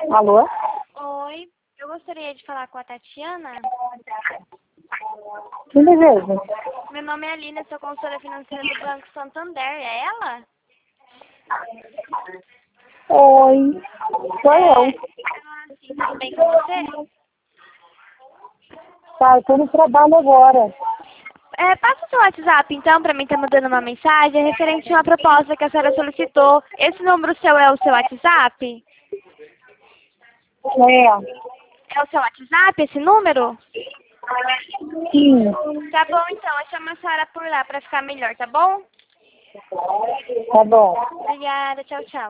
Alô? Oi, eu gostaria de falar com a Tatiana. Que deseja? Meu nome é Aline, sou consultora financeira do Banco Santander. É ela? Oi, sou eu. Sim, tudo bem com você? Tá, eu tô no trabalho agora. Passa o seu WhatsApp, então, para mim tá mandando uma mensagem referente a uma proposta que a senhora solicitou. Esse número seu é o seu WhatsApp? É, É o seu WhatsApp, esse número? sim, Tá bom, então. Eu chamo a senhora por lá para ficar melhor, tá bom? tá bom. Obrigada, tchau, tchau.